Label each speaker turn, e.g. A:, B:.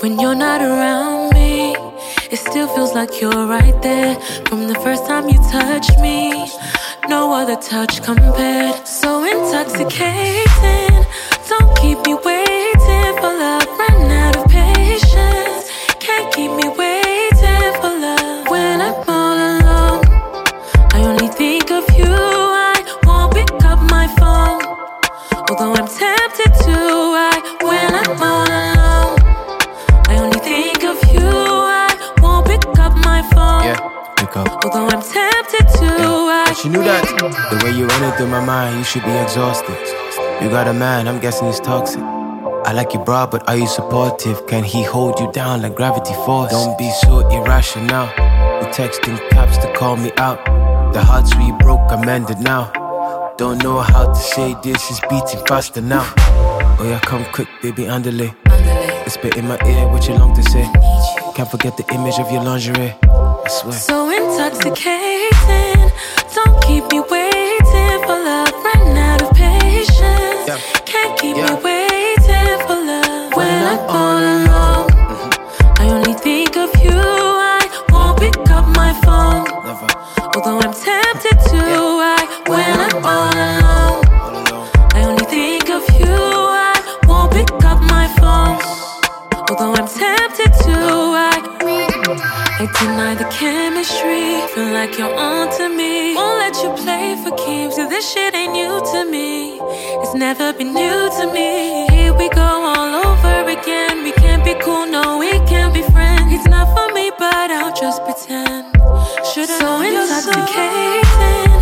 A: When you're not around me, it still feels like you're right there. From the first time you touch me, no other touch compared. So intoxicating, don't keep me waiting for love. Run out of patience, can't keep me waiting for love. When I'm all alone, I only think of you. I won't pick up my phone, although I'm tempted to. When I'm all alone, I only think of you. I won't pick up my phone.
B: Yeah, pick up.
A: Although I'm tempted to.
B: But you knew that the way you run it through my mind, you should be exhausted. You got a man, I'm guessing he's toxic. I like you, bro, but are you supportive? Can he hold you down like gravity force? Don't be so irrational. You texting caps to call me out. The hearts we broke are mended now. Don't know how to say this, is beating faster now. Oh yeah, come quick, baby, underlay. It's spit in my ear, what you long to say. Can't forget the image of your lingerie, I swear.
A: So intoxicating, don't keep me waiting for love. Run out of patience, can't keep me waiting for love. When I'm all alone, I only think of you. I won't pick up my phone, although I'm tempted to. When I'm all alone, I only think of you. I won't pick up my phone, although I'm tempted to. I deny the chemistry, feel like you're onto me. Won't let you play for keeps, yeah, this shit ain't new to me. It's never been new to me. Here we go all over again. We can't be cool, no, we can't be friends. It's not for me, but I'll just pretend. So intoxicating,